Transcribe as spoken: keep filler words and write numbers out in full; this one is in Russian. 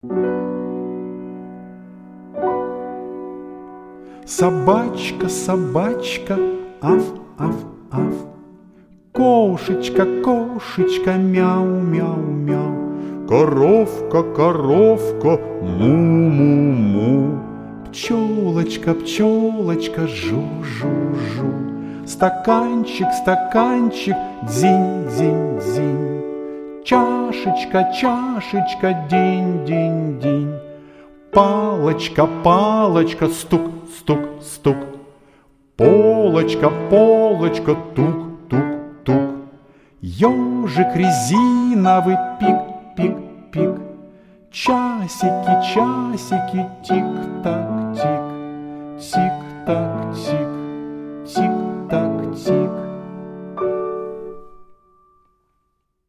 Собачка, собачка, аф, аф, аф. Кошечка, кошечка, мяу, мяу, мяу. Коровка, коровка, му, му, му. Пчелочка, пчелочка, жу, жу, жу. Стаканчик, стаканчик, дзинь, дзинь, дзинь. Чашечка, чашечка, динь, динь, динь. Палочка, палочка, стук, стук, стук. Полочка, полочка, тук, тук, тук. Ёжик резиновый, пик, пик, пик. Часики, часики, тик-так, тик, тик-так.